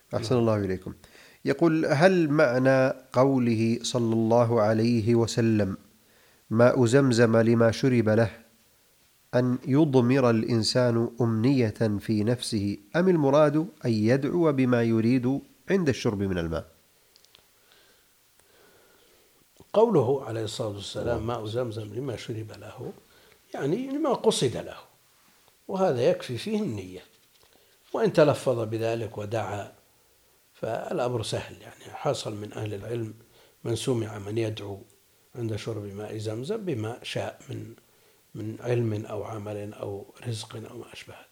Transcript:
أحسن الله إليكم. يقول: هل معنى قوله صلى الله عليه وسلم ماء زمزم لما شرب له أن يضمر الإنسان أمنية في نفسه، أم المراد أن يدعو بما يريد عند الشرب من الماء؟ قوله عليه الصلاة والسلام ماء زمزم لما شرب له، يعني لما قصد له، وهذا يكفي فيه النية. وإن تلفظ بذلك ودعا فالأمر سهل، يعني حصل من أهل العلم من سمع من يدعو عند شرب ماء زمزم بما شاء من علم أو عمل أو رزق أو ما أشبه ذلك.